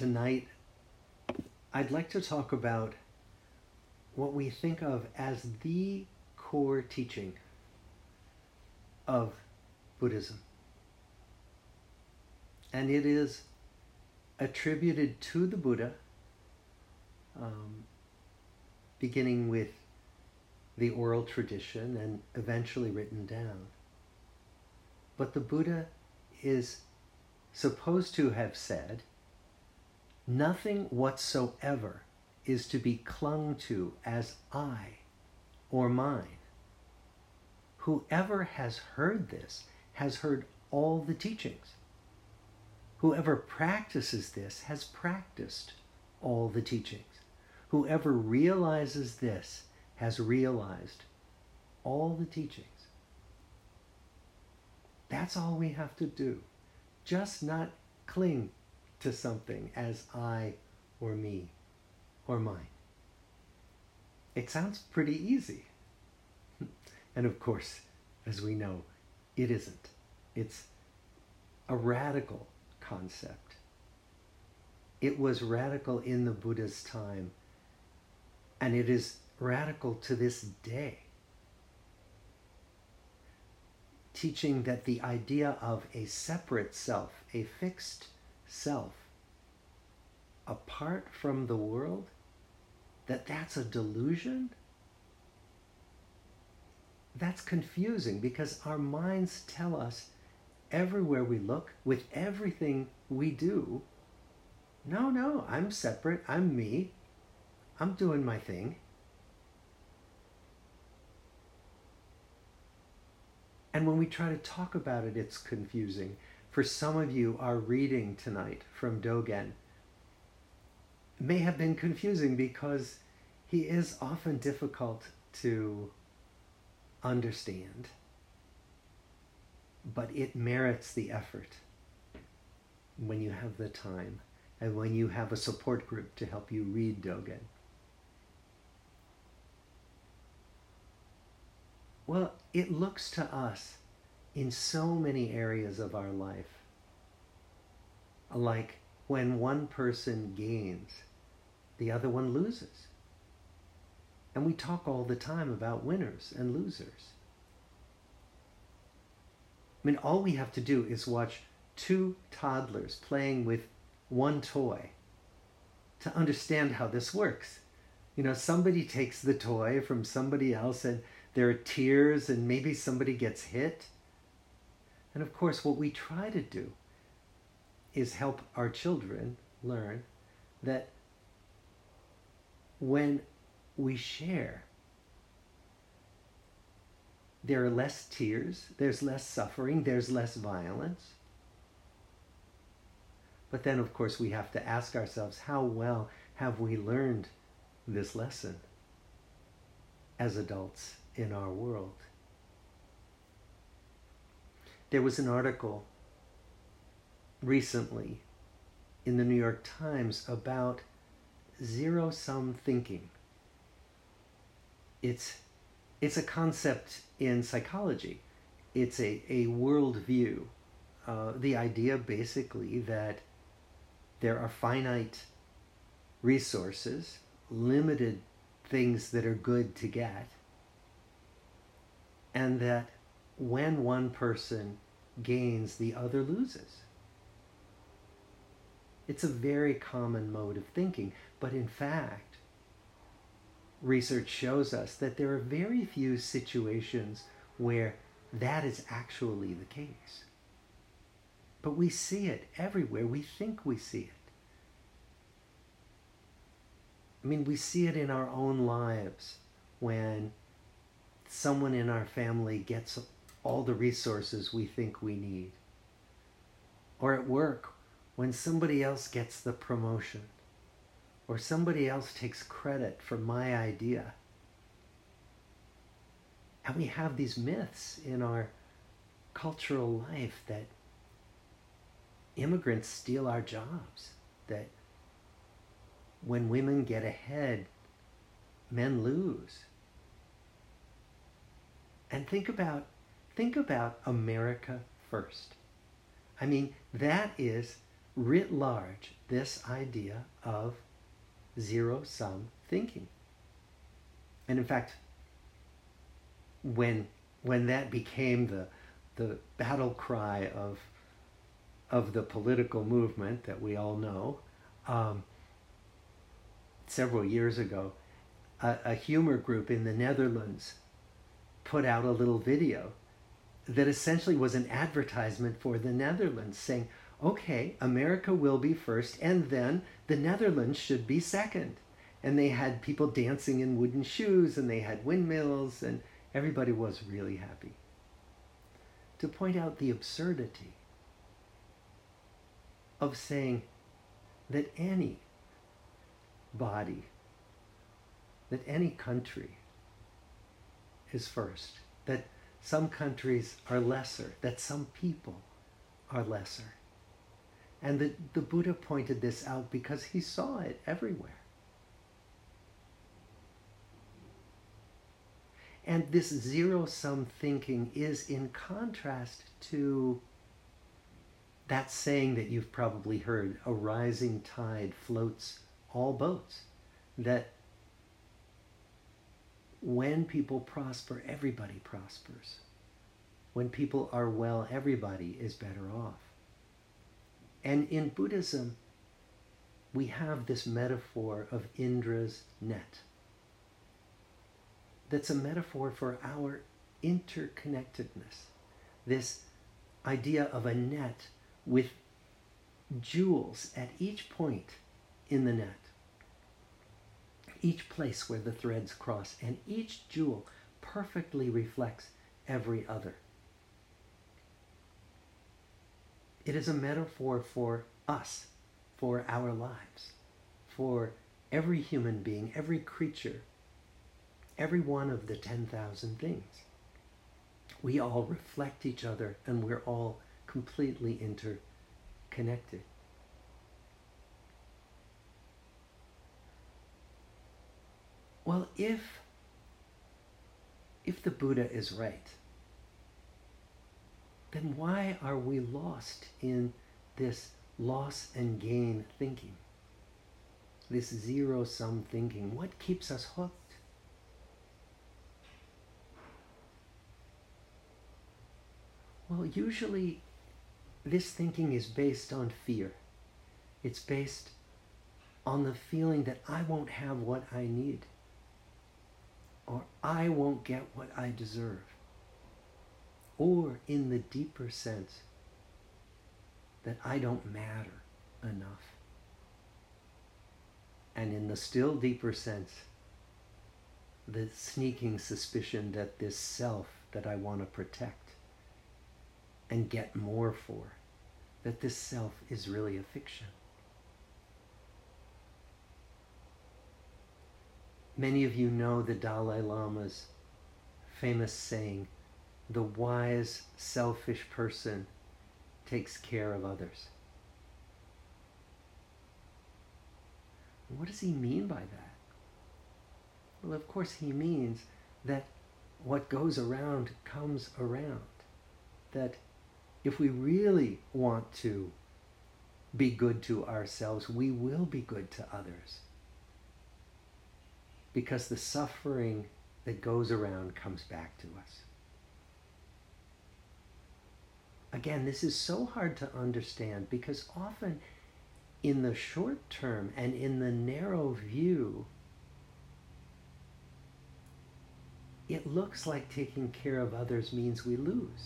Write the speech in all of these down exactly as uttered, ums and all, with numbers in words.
tonight I'd like to talk about what we think of as the core teaching of Buddhism. And it is attributed to the Buddha, um, beginning with the oral tradition and eventually written down. But the Buddha is supposed to have said, nothing whatsoever is to be clung to as I or mine. Whoever has heard this has heard all the teachings. Whoever practices this has practiced all the teachings. Whoever realizes this has realized all the teachings. That's all we have to do. Just not cling to something as I or me or mine. It sounds pretty easy. And of course, as we know, it isn't. It's a radical concept. It was radical in the Buddha's time, and it is radical to this day. Teaching that the idea of a separate self, a fixed self, apart from the world, that that's a delusion. That's confusing because our minds tell us everywhere we look, with everything we do, no, no, I'm separate, I'm me, I'm doing my thing. And when we try to talk about it, it's confusing. For some of you, our reading tonight from Dogen may have been confusing because he is often difficult to understand, but it merits the effort when you have the time and when you have a support group to help you read Dogen. Well, it looks to us in so many areas of our life like when one person gains, the other one loses. And we talk all the time about winners and losers. I mean, all we have to do is watch two toddlers playing with one toy to understand how this works. You know, somebody takes the toy from somebody else and there are tears and maybe somebody gets hit. And of course, what we try to do is help our children learn that when we share, there are less tears, there's less suffering, there's less violence. But then, of course, we have to ask ourselves, how well have we learned this lesson as adults in our world? There was an article recently in the New York Times about zero-sum thinking. It's, it's a concept in psychology. It's a, a worldview. Uh, the idea basically that there are finite resources, limited things that are good to get, and that when one person gains, the other loses. It's a very common mode of thinking, but in fact, research shows us that there are very few situations where that is actually the case. But we see it everywhere. We think we see it. I mean, we see it in our own lives when someone in our family gets all the resources we think we need. Or at work, when somebody else gets the promotion. Or somebody else takes credit for my idea. And we have these myths in our cultural life that immigrants steal our jobs, that when women get ahead, men lose. And think about, think about America first. I mean, that is writ large, this idea of zero-sum thinking. And in fact, when when that became the the battle cry of of the political movement that we all know, um, several years ago, a, a humor group in the Netherlands put out a little video that essentially was an advertisement for the Netherlands, saying, okay, America will be first, and then the Netherlands should be second. And they had people dancing in wooden shoes, and they had windmills, and everybody was really happy. To point out the absurdity of saying that any body, that any country is first, that some countries are lesser, that some people are lesser. And the, the Buddha pointed this out because he saw it everywhere. And this zero-sum thinking is in contrast to that saying that you've probably heard, a rising tide floats all boats. That when people prosper, everybody prospers. When people are well, everybody is better off. And in Buddhism, we have this metaphor of Indra's net. That's a metaphor for our interconnectedness. This idea of a net with jewels at each point in the net. Each place where the threads cross, and each jewel perfectly reflects every other. It is a metaphor for us, for our lives, for every human being, every creature, every one of the ten thousand things. We all reflect each other, and we're all completely interconnected. Well, if, if the Buddha is right, then why are we lost in this loss and gain thinking? This zero-sum thinking? What keeps us hooked? Well, usually this thinking is based on fear. It's based on the feeling that I won't have what I need, or I won't get what I deserve, or in the deeper sense that I don't matter enough, and in the still deeper sense, the sneaking suspicion that this self that I want to protect and get more for, that this self is really a fiction. Many of you know the Dalai Lama's famous saying, the wise, selfish person takes care of others. What does he mean by that? Well, of course he means that what goes around comes around. That if we really want to be good to ourselves, we will be good to others. Because the suffering that goes around comes back to us. Again, this is so hard to understand because often in the short term and in the narrow view, it looks like taking care of others means we lose.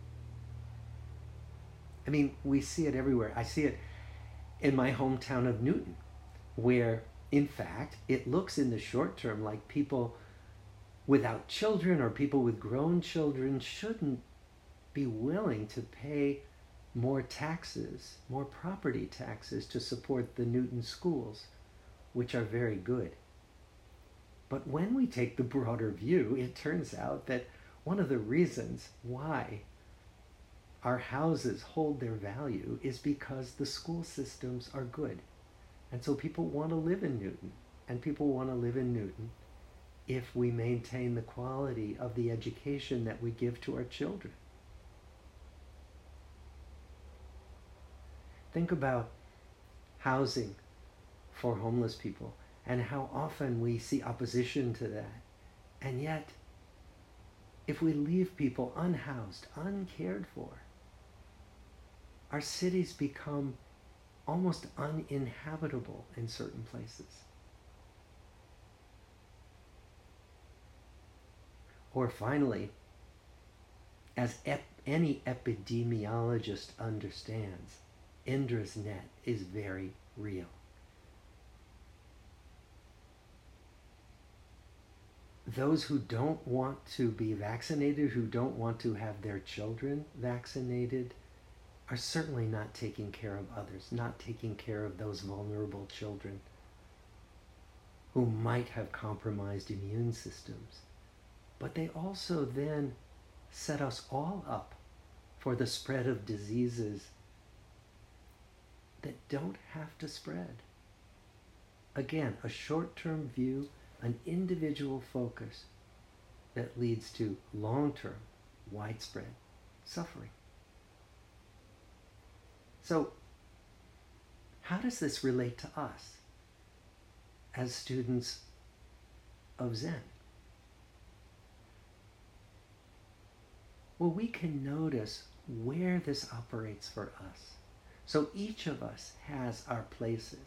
I mean, we see it everywhere. I see it in my hometown of Newton, where, in fact, it looks in the short term like people without children or people with grown children shouldn't be willing to pay more taxes, more property taxes to support the Newton schools, which are very good. But when we take the broader view, it turns out that one of the reasons why our houses hold their value is because the school systems are good. And so people want to live in Newton, and people want to live in Newton if we maintain the quality of the education that we give to our children. Think about housing for homeless people and how often we see opposition to that. And yet, if we leave people unhoused, uncared for, our cities become almost uninhabitable in certain places. Or finally, as ep- any epidemiologist understands, Indra's net is very real. Those who don't want to be vaccinated, who don't want to have their children vaccinated, are certainly not taking care of others, not taking care of those vulnerable children who might have compromised immune systems. But they also then set us all up for the spread of diseases that don't have to spread. Again, a short-term view, an individual focus that leads to long-term, widespread suffering. So, how does this relate to us as students of Zen? Well, we can notice where this operates for us. So each of us has our places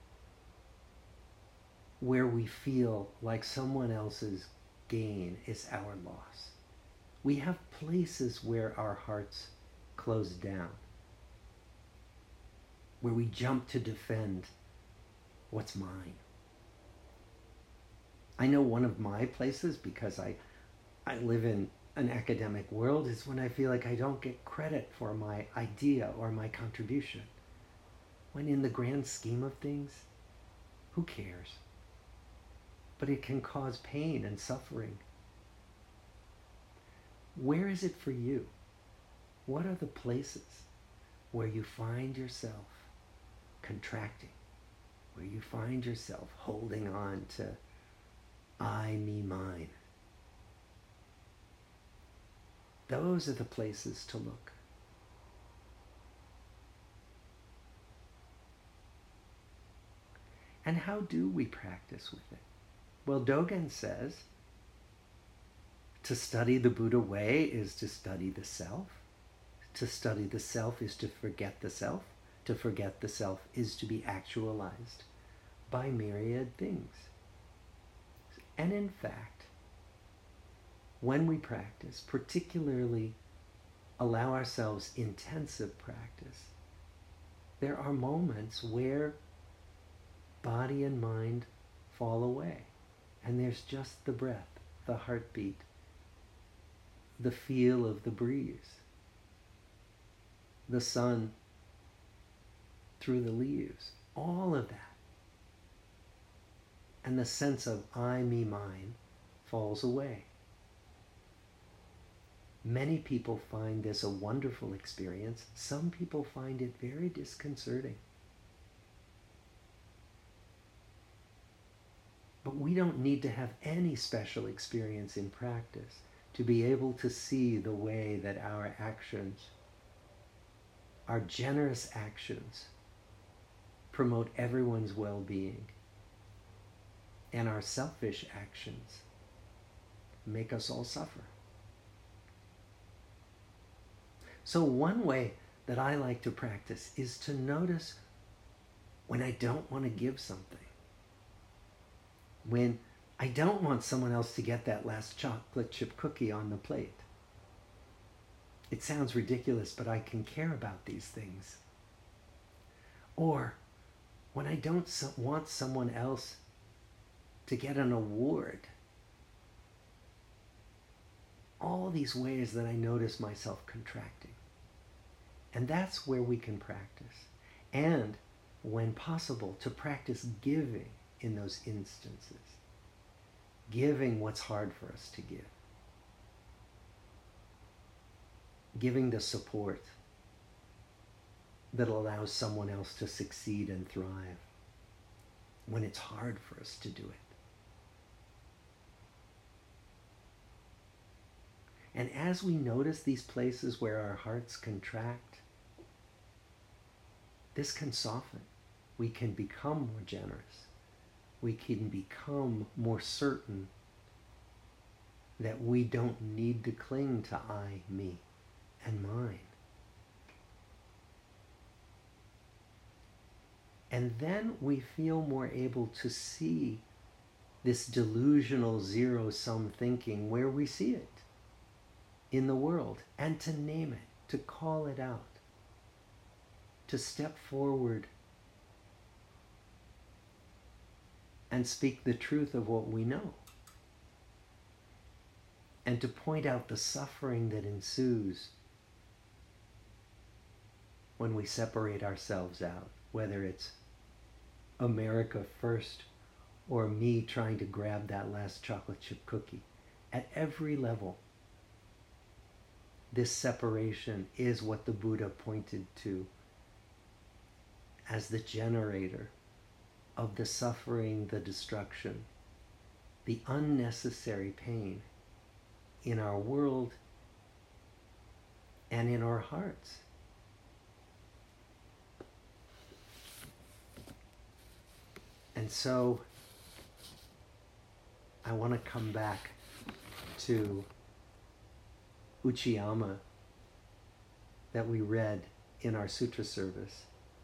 where we feel like someone else's gain is our loss. We have places where our hearts close down, where we jump to defend what's mine. I know one of my places, because I, I live in an academic world, is when I feel like I don't get credit for my idea or my contribution. When in the grand scheme of things, who cares? But it can cause pain and suffering. Where is it for you? What are the places where you find yourself contracting, where you find yourself holding on to I, me, mine? Those are the places to look. And how do we practice with it? Well, Dogen says to study the Buddha way is to study the self. To study the self is to forget the self. To forget the self is to be actualized by myriad things. And in fact, when we practice, particularly allow ourselves intensive practice, there are moments where body and mind fall away, and there's just the breath, the heartbeat, the feel of the breeze, the sun through the leaves, all of that. And the sense of I, me, mine falls away. Many people find this a wonderful experience. Some people find it very disconcerting. But we don't need to have any special experience in practice to be able to see the way that our actions, our generous actions, promote everyone's well-being, and our selfish actions make us all suffer. So one way that I like to practice is to notice when I don't want to give something. When I don't want someone else to get that last chocolate chip cookie on the plate. It sounds ridiculous, but I can care about these things. Or when I don't so- want someone else to get an award. All these ways that I notice myself contracting. And that's where we can practice. And when possible, to practice giving in those instances. Giving what's hard for us to give. Giving the support that allows someone else to succeed and thrive when it's hard for us to do it. And as we notice these places where our hearts contract, this can soften. We can become more generous. We can become more certain that we don't need to cling to I, me, and mine. And then we feel more able to see this delusional zero-sum thinking where we see it in the world, and to name it, to call it out, to step forward and speak the truth of what we know, and to point out the suffering that ensues when we separate ourselves out, whether it's America first or me trying to grab that last chocolate chip cookie. At every level, this separation is what the Buddha pointed to as the generator of the suffering, the destruction, the unnecessary pain in our world and in our hearts. And so I want to come back to Uchiyama that we read in our sutra service.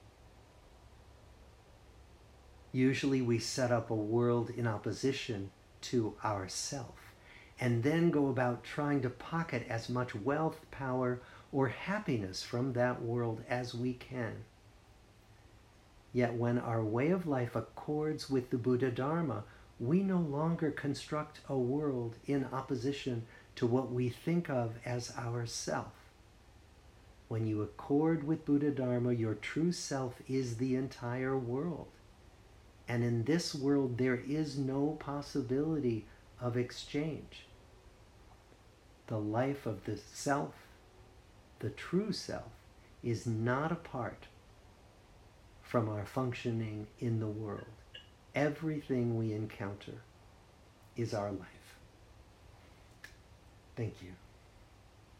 Usually we set up a world in opposition to ourself, and then go about trying to pocket as much wealth, power, or happiness from that world as we can. Yet when our way of life accords with the Buddha Dharma, we no longer construct a world in opposition to what we think of as ourself. When you accord with Buddha Dharma, your true self is the entire world. And in this world, there is no possibility of exchange. The life of the self, the true self, is not apart from our functioning in the world. Everything we encounter is our life. Thank you.